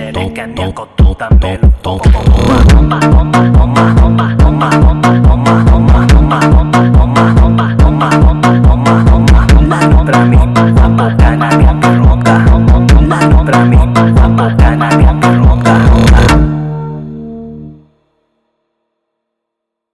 xerecaneco, tú también. Pra mim, a boca na minha piroca. Pra mim, a boca na minha piroca.